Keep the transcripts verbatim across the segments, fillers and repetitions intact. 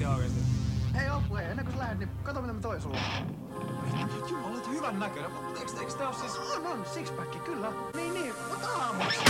ihan oikeesti. Hei Opwe, ennen kuin sä lähdet, niin kato mitä mä toin sulle. Jumala, olet hyvän näköinen. Mutta eikö, eikö tää oo siis... On, on, sixpack, kyllä. Niin, niin, mutta aamuksi.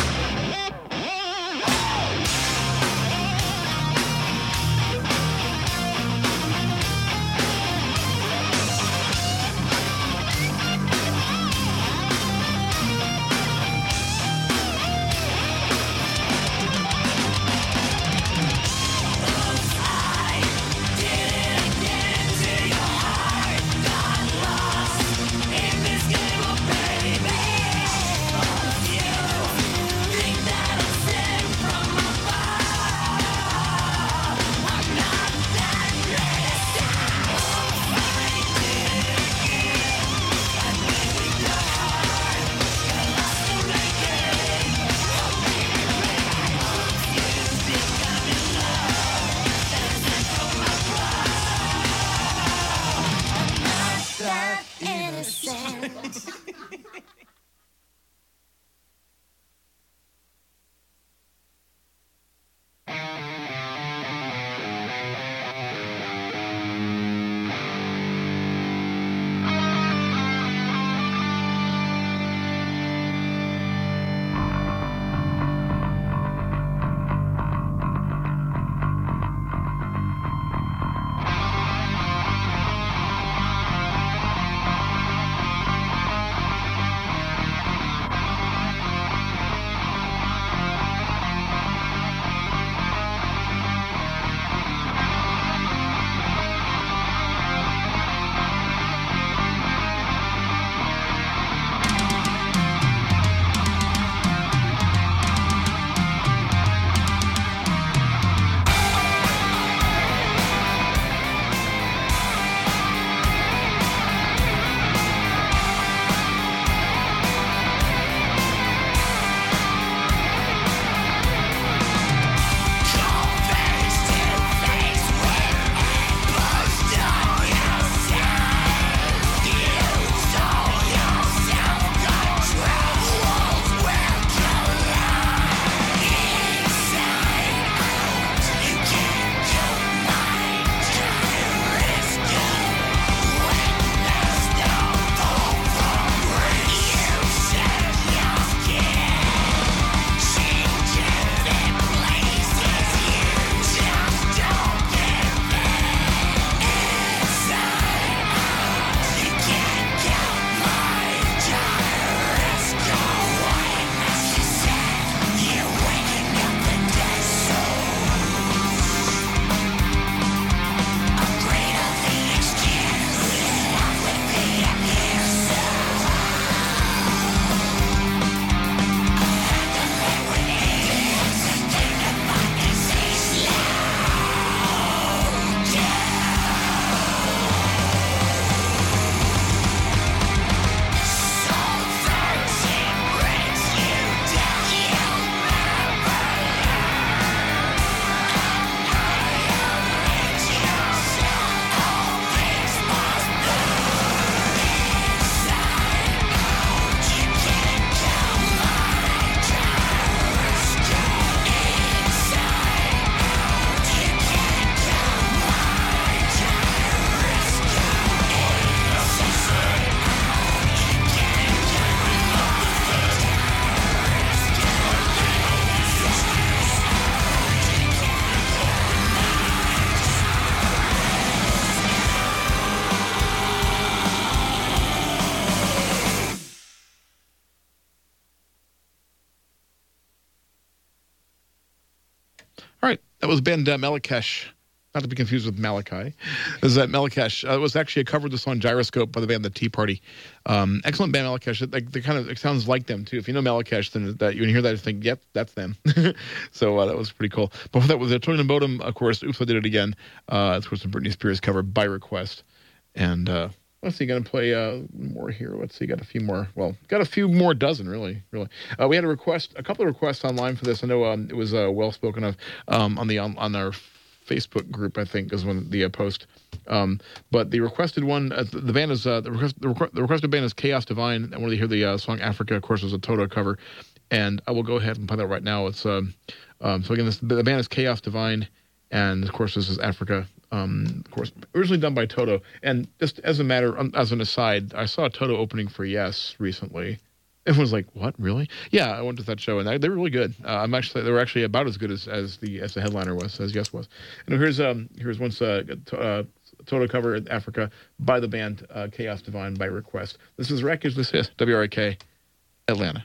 That was band uh, Malakesh, not to be confused with Malachi. This is that Malakesh. Uh, it was actually a cover of the song Gyroscope by the band The Tea Party. Um, excellent band, Malakesh. It, like, they kind of, it sounds like them, too. If you know Malakesh, then that, you hear that and think, yep, that's them. so uh, that was pretty cool. Before that was uh, Tony Bodum, of course. Oops, I Did It Again. Uh, of course, a Britney Spears cover by request. And uh, let's see, going to play uh, more here. Let's see, got a few more. Well, got a few more dozen, really. really. Uh, we had a request, a couple of requests online for this. I know um, it was uh, well spoken of um, on the on, on our Facebook group, I think, is when the uh, post. Um, but the requested one, uh, the, the band is, uh, the, request, the, requ- the requested band is Chaos Divine. I want to hear the uh, song Africa, of course, was a Toto cover. And I will go ahead and play that right now. It's um, um, So again, this, the band is Chaos Divine. And of course, this is Africa. Um, of course, originally done by Toto. And just as a matter, um, as an aside, I saw Toto opening for Yes recently. Everyone was like, "What? Really?" Yeah, I went to that show, and they, they were really good. Uh, I'm actually they were actually about as good as, as the as the headliner was, as Yes was. And here's um here's once uh, uh Toto cover in Africa by the band uh, Chaos Divine by request. This is Wreckage. This is W R I K Atlanta.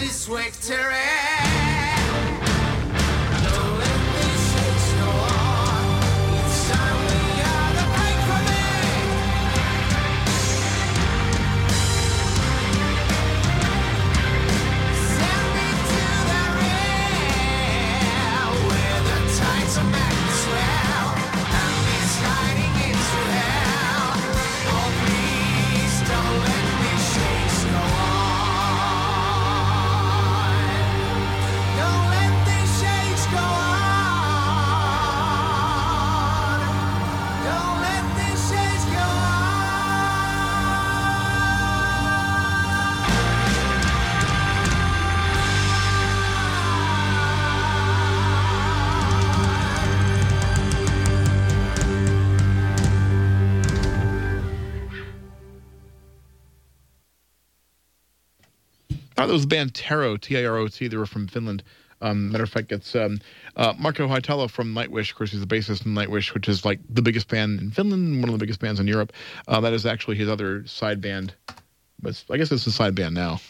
this victory. Don't let these shakes go on. It's time we gotta break from it. Send me to the rail where the tides are Maxwell and me sliding into hell. Oh, please don't let these shakes go on. Don't let these shakes go on. Don't let these shakes go on. I thought it was the band Taro, T A R O T. They were from Finland. Um, matter of fact, it's um, uh, Marco Haitala from Nightwish. Of course, he's the bassist in Nightwish, which is like the biggest band in Finland, one of the biggest bands in Europe. Uh, that is actually his other side band. But I guess it's a side band now.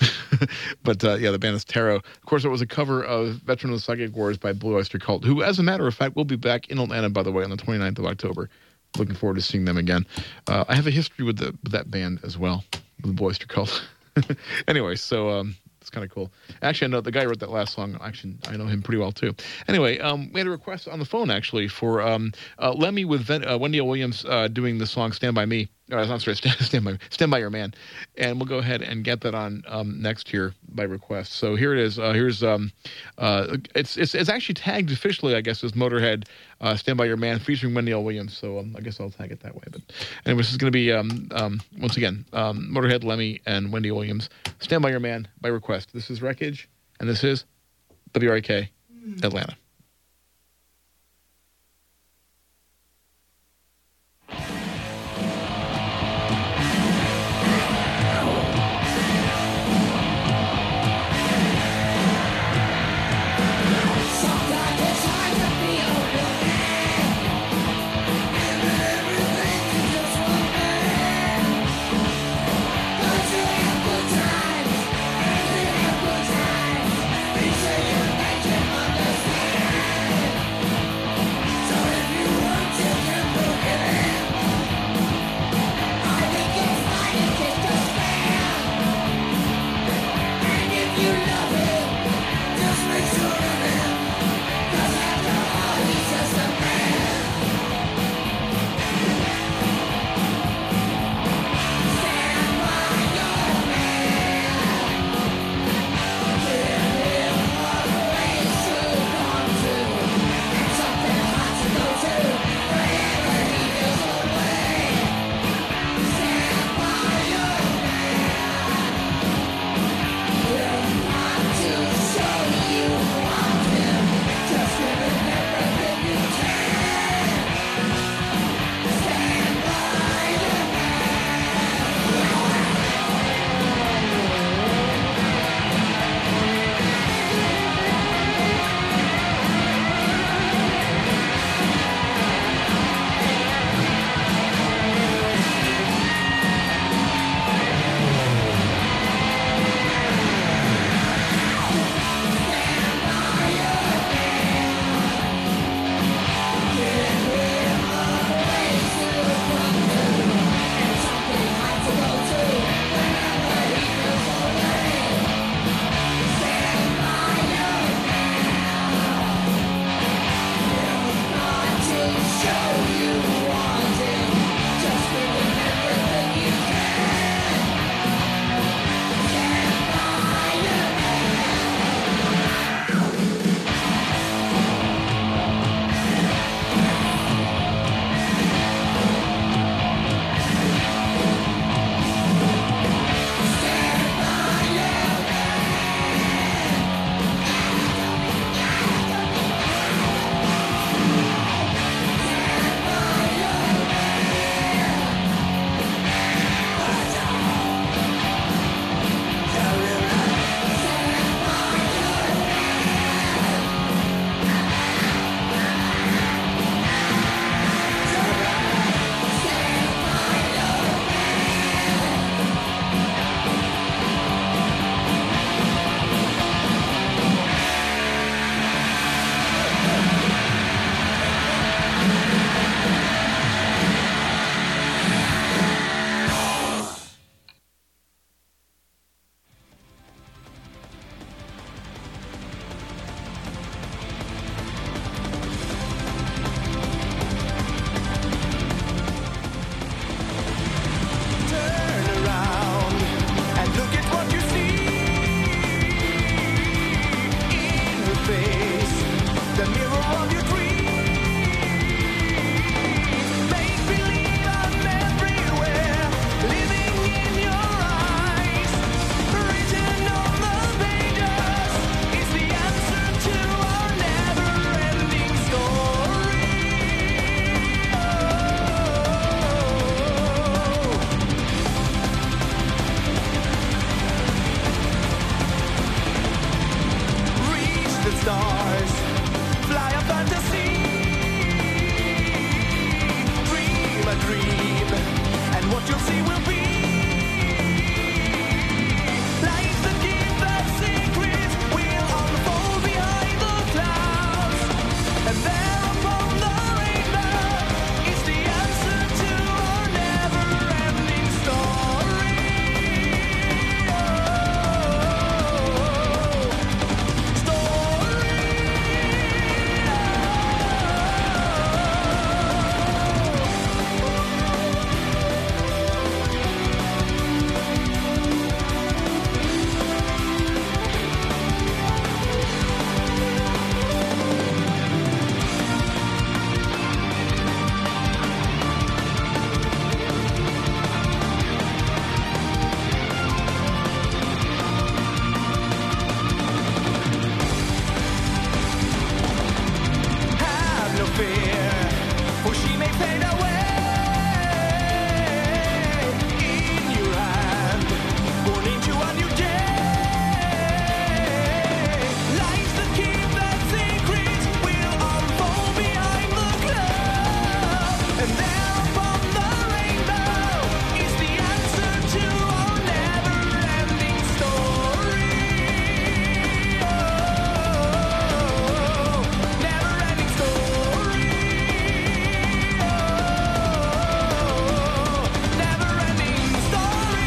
But uh, yeah, the band is Taro. Of course, it was a cover of Veteran of the Psychic Wars by Blue Oyster Cult, who, as a matter of fact, will be back in Atlanta, by the way, on the twenty-ninth of October. Looking forward to seeing them again. Uh, I have a history with, the, with that band as well, with the Blue Oyster Cult. Anyway, so um, it's kind of cool. Actually, I know the guy who wrote that last song. Actually, I know him pretty well too. Anyway, um, we had a request on the phone actually for um, uh, Lemmy with Ven- uh, Wendy L. Williams uh, doing the song "Stand by Me." Uh, I'm sorry, stand, stand by, stand by your man, and we'll go ahead and get that on um, next here by request. So here it is. Uh, here's um, uh, it's it's it's actually tagged officially, I guess, as Motorhead uh, "Stand by Your Man" featuring Wendy L. Williams. So um, I guess I'll tag it that way. But anyway, this is going to be um, um, once again um, Motorhead, Lemmy, and Wendy L. Williams "Stand by Your Man" by request. This is Wreckage, and this is W R A K Atlanta. Yeah. face the mirror of your dreams. Make believe I'm everywhere, living in your eyes. Written on the pages is the answer to our never-ending story. Reach the stars, fly a fantasy, dream a dream, and what you'll see will be. Life's the gift that secrets will unfold behind the clouds, and there upon the rainbow is the answer to our never-ending story. Have no fear, for she may fade away. In your hand, born into a new day. Life's the gift that secrets will unfold behind the clouds, and there upon the rainbow is the answer to our never-ending story. Oh, never-ending story. Oh, never-ending story.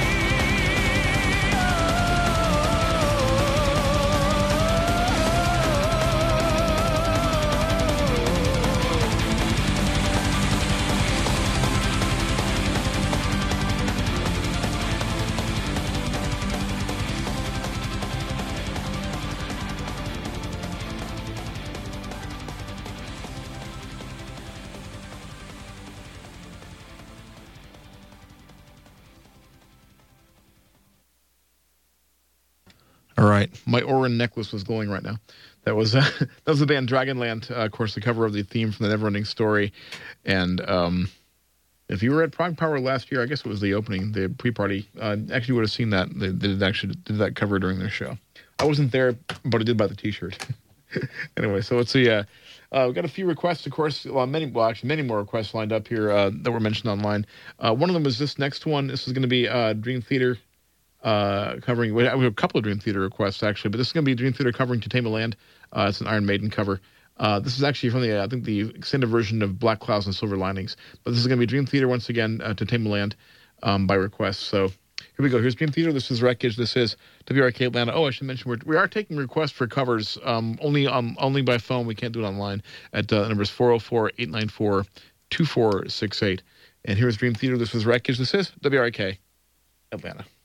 All right, my Orin necklace was glowing right now. That was uh, that was the band Dragonland, uh, of course, the cover of the theme from the Neverending Story. And um, if you were at Prog Power last year, I guess it was the opening, the pre-party. Uh, actually, you would have seen that they, they did actually did that cover during their show. I wasn't there, but I did buy the T-shirt. Anyway, so let's see. Uh, uh, we've got a few requests, of course. Well, many, well, actually, many more requests lined up here uh, that were mentioned online. Uh, one of them was this next one. This is going to be uh, Dream Theater. Uh, covering, we have a couple of Dream Theater requests actually, but this is going to be Dream Theater covering To Tame a Land. Uh, it's an Iron Maiden cover. Uh, this is actually from the, uh, I think, the extended version of Black Clouds and Silver Linings. But this is going to be Dream Theater once again, uh, To Tame a Land um, by request. So here we go. Here's Dream Theater. This is Wreckage. This is W R K Atlanta. Oh, I should mention we're, we are taking requests for covers um, only on only by phone. We can't do it online. At uh, numbers four oh four, eight nine four, two four six eight. And here's Dream Theater. This is Wreckage. This is W R K Atlanta.